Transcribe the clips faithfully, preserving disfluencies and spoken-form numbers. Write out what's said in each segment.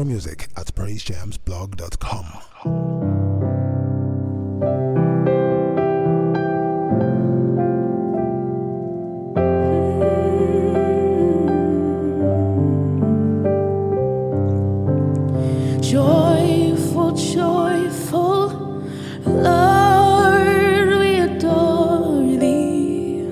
more music at praise jams blog dot com. Joyful, joyful, Lord, we adore thee.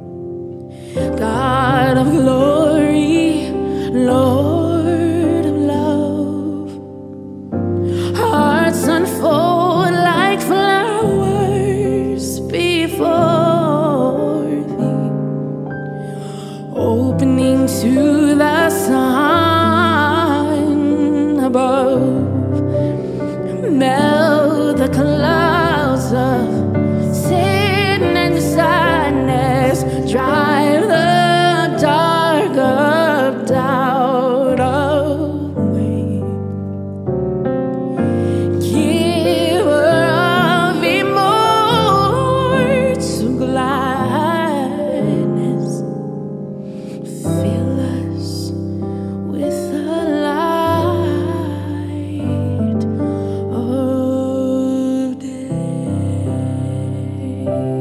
God of glory, Lord of love. Hearts unfold like flowers before thee, opening to the sun above. Melt the clouds of sin and sadness, drive the dark of doubt away. Giver of immortal gladness, fill us with the light of day.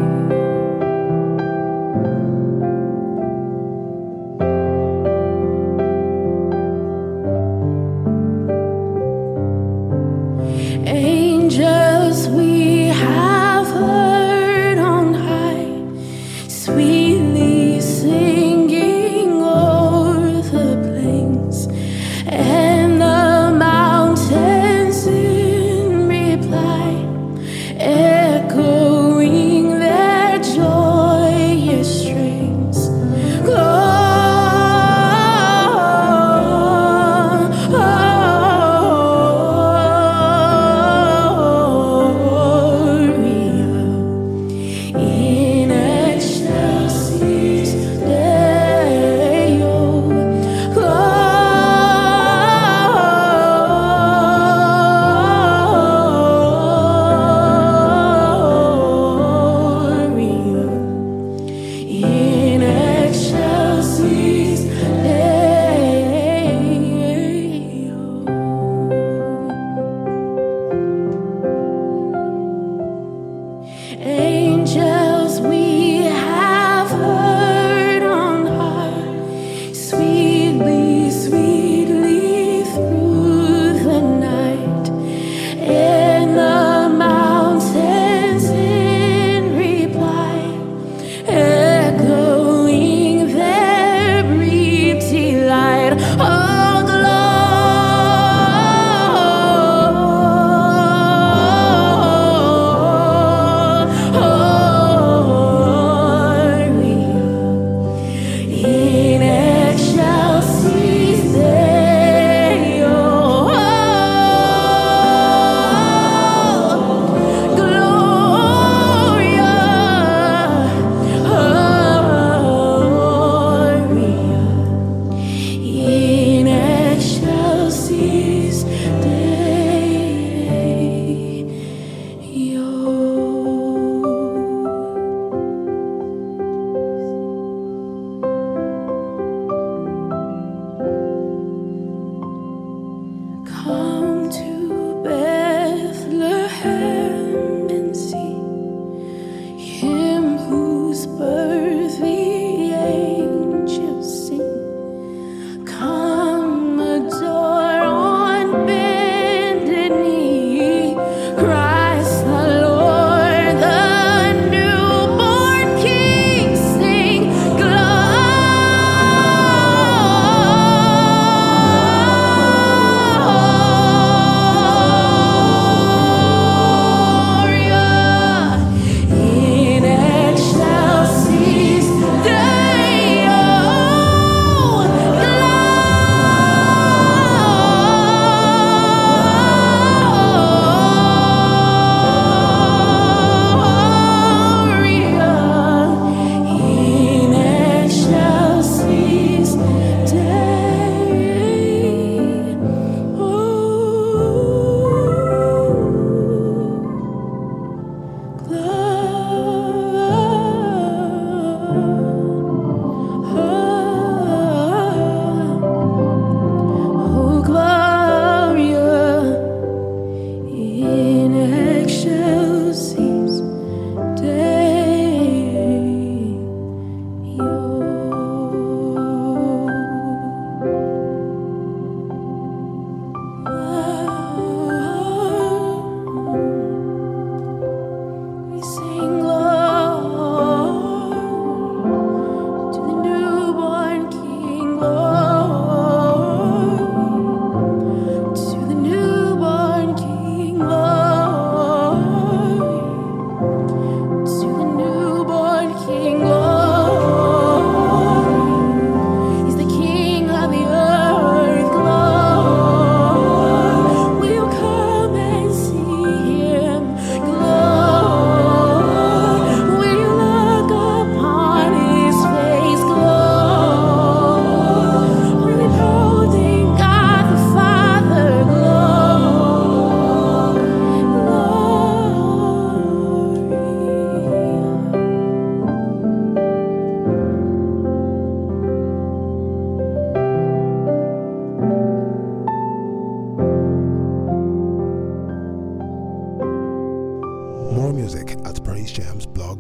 Angels we have heard on high, sweetly singing o'er the plains and the mountains in reply, echoing their joyous strains. Gloria in excelsis Deo. Gloria in excelsis Deo. Angels we have heard on high, sweetly, sweetly through the night, and the mountains in reply, echoing their brief delight. Oh, in excelsis Deo. Gloria, Gloria in excelsis Deo. Come to Bethlehem and see him whose birth the angels sing. Come adore on bended knee Christ the Lord, the newborn King. Sing glory.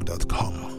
dot com.